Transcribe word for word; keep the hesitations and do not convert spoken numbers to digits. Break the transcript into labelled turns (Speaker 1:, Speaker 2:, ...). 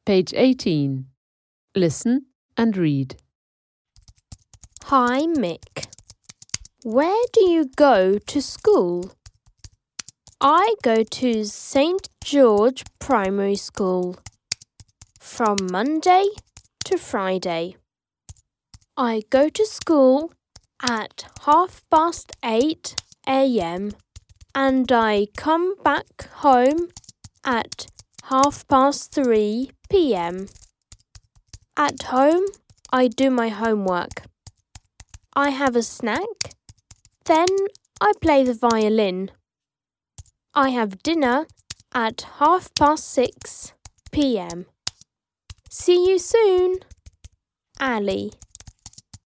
Speaker 1: Page eighteen. Listen and read.
Speaker 2: Hi, Mick. Where do you go to school? I go to Saint George Primary School from Monday to Friday. I go to school at half past eight a.m. and I come back home at half past three p.m. At home, I do my homework. I have a snack, then I play the violin. I have dinner at half past six p.m. See you soon, Ali.